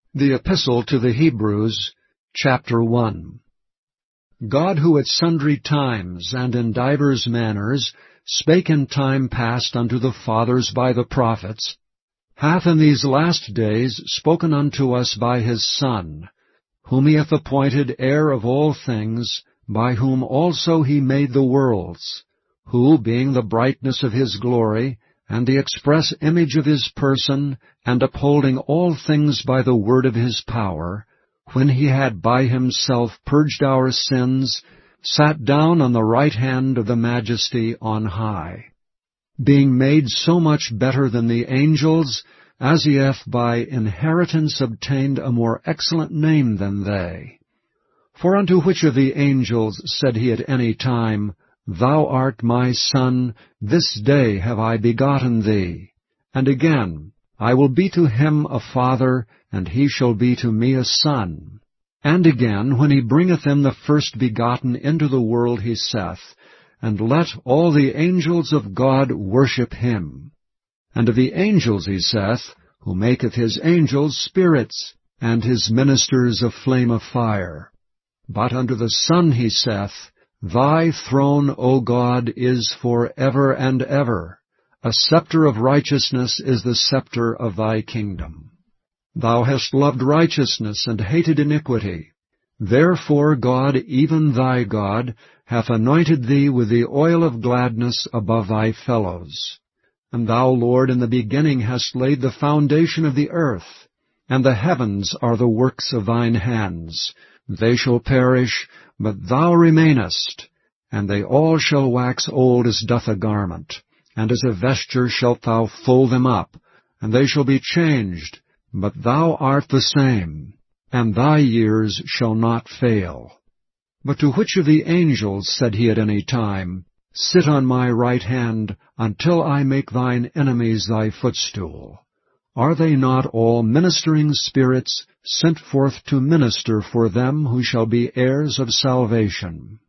The Epistle to the Hebrews, chapter 1. God, who at sundry times and in divers manners spake in time past unto the fathers by the prophets, hath in these last days spoken unto us by his Son, whom he hath appointed heir of all things, by whom also he made the worlds, who, being the brightness of his glory, and the express image of his person, and upholding all things by the word of his power, when he had by himself purged our sins, sat down on the right hand of the Majesty on high, being made so much better than the angels, as he hath by inheritance obtained a more excellent name than they. For unto which of the angels said he at any time, Thou art my Son, this day have I begotten thee? And again, I will be to him a father, and he shall be to me a son. And again, when he bringeth in the first begotten into the world, he saith, And let all the angels of God worship him. And of the angels he saith, Who maketh his angels spirits, and his ministers a flame of fire. But unto the Son he saith, Thy throne, O God, is for ever and ever. A scepter of righteousness is the scepter of thy kingdom. Thou hast loved righteousness and hated iniquity. Therefore God, even thy God, hath anointed thee with the oil of gladness above thy fellows. And thou, Lord, in the beginning hast laid the foundation of the earth, and the heavens are the works of thine hands. They shall perish, but thou remainest, and they all shall wax old as doth a garment, and as a vesture shalt thou fold them up, and they shall be changed, but thou art the same, and thy years shall not fail. But to which of the angels said he at any time, Sit on my right hand, until I make thine enemies thy footstool? Are they not all ministering spirits, sent forth to minister for them who shall be heirs of salvation?